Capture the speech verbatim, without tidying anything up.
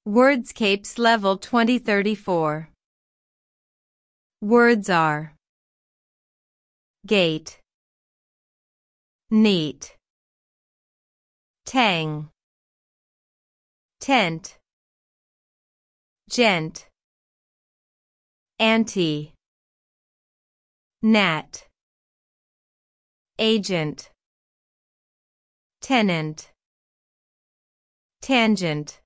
Wordscapes Level twenty thirty-four. Words are gate, neat, tang, tent, gent, anti, nat, agent, tenant, tangent.